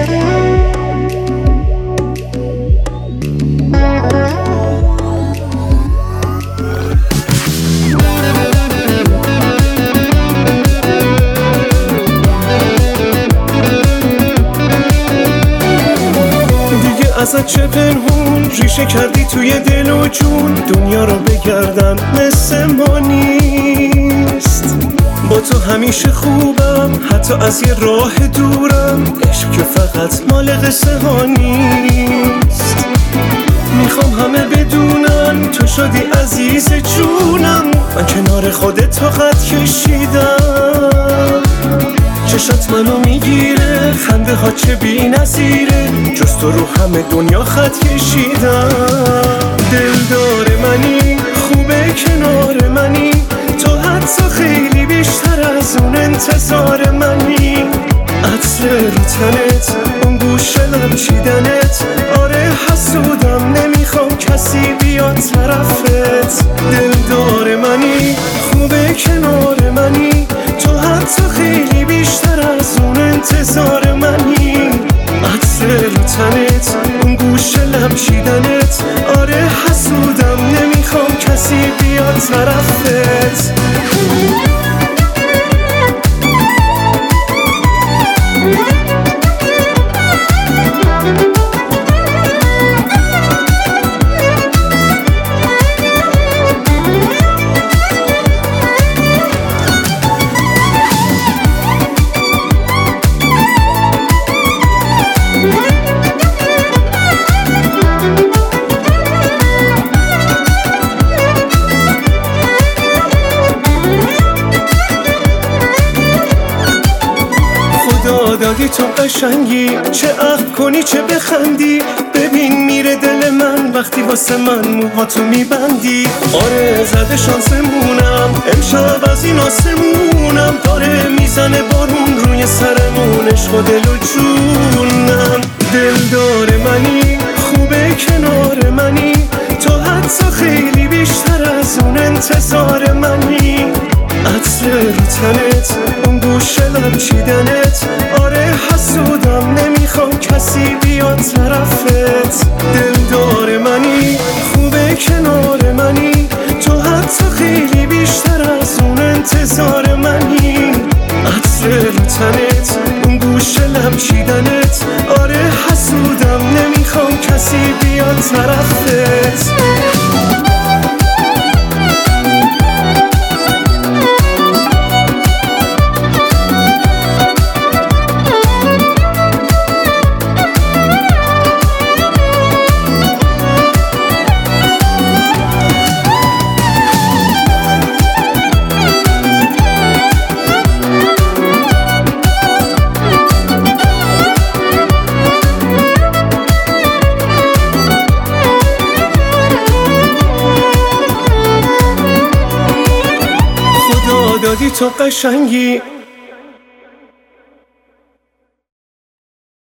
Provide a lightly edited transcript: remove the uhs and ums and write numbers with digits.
ازت چه پنهون ریشه کردی توی دل و جون، دنیا رو بگردم مثل ما نیست. با تو همیشه خوبم حتی از یه راه دورم، عشق که فقط مال قصه ها نیست. میخوام همه بدونن تو شدی عزیز جونم، من کنار خودت طاقت کشیدم. چشات منو میگیره، خنده ها چه بی نظیره، جز تو رو همه دنیا خط کشیدم. دلدار منی، خوبه کنار منی، تو حتی خیلی بیشتر از اون انتظار منی. عطر رو تنت، اون گوش لب چیدنت، آره حسودم نمیخوام کسی بیاد طرفت. دلدار منی، خوبه کنار منی، تو حتی خیلی بیشتر از اون انتظار منی. عطر رو تنت، اون گوش لب چیدنت، آره حسودم نمیخوام کسی بیاد طرفت. دادی تو قشنگی، چه عقل کنی چه بخندی، ببین میره دل من وقتی واسه من موهاتو میبندی. آره زده شانسمونم امشب از این آسمونم، داره میزنه بارون روی سرمون، عشق و دل و جونم. دلدار منی، خوبه کنار منی، تو حتی خیلی بیشتر از اون انتظار منی. عطر رو تنت، اون گوش لب چیدنت، آره حسودم نمیخوام کسی بیاد طرفت. دلدار منی، خوبه کنار منی، تو حتی خیلی بیشتر از اون انتظار منی. عطر رو تنت، اون گوش لب چیدنت، آره حسودم نمیخوام کسی بیاد طرفت. دادی تو قشنگی،